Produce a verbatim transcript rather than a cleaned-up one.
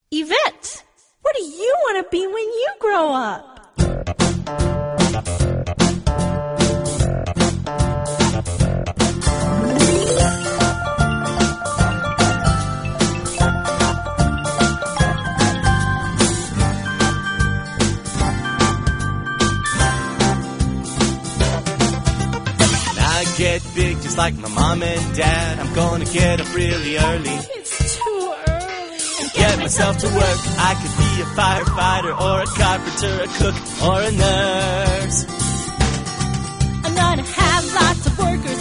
Yvette, what do you want to be when you grow up? Get big just like my mom and dad. I'm gonna get up really early. It's too early. And get myself to work. I could be a firefighter or a carpenter, a cook or a nurse. I'm gonna have lots of workers